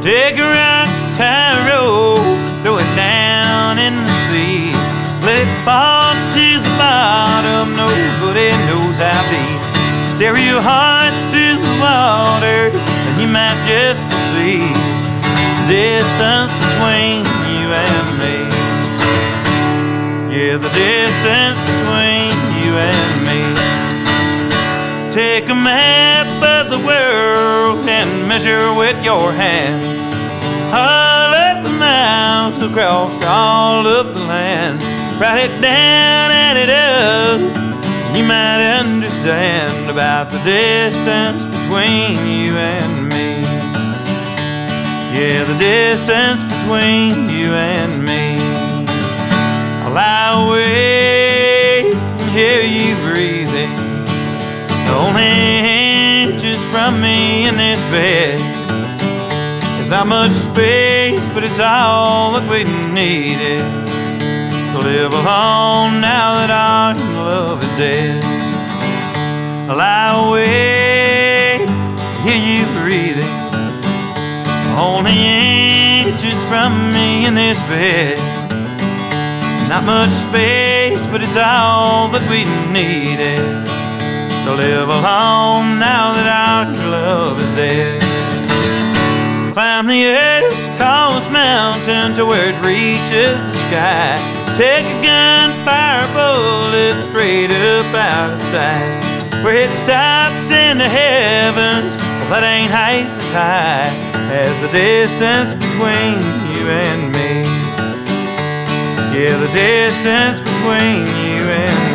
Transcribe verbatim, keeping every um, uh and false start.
Take a rock, tie a rope, throw it down in the sea. Let it fall to the bottom, nobody knows how deep. Stare your heart through the water, and you might just perceive the distance between you and me. Yeah, the distance between you and me. Take a map of the world and measure with your hand all of the miles across all of the land. Write it down, add it up, you might understand about the distance between you and me. Yeah, the distance between you and me. I'll lie awake and hear you breathing, only inches from me in this bed. There's not much space, but it's all that we needed to live alone now that our love is dead. I lie awake, hear you breathing, only inches from me in this bed. Not much space, but it's all that we needed to live alone now that our love is dead. Climb the earth's tallest mountain to where it reaches the sky. Take a gunfire bullet straight up out of sight. Where it stops in the heavens, well, that ain't half as high as the distance between you and me. Yeah, the distance between you and me.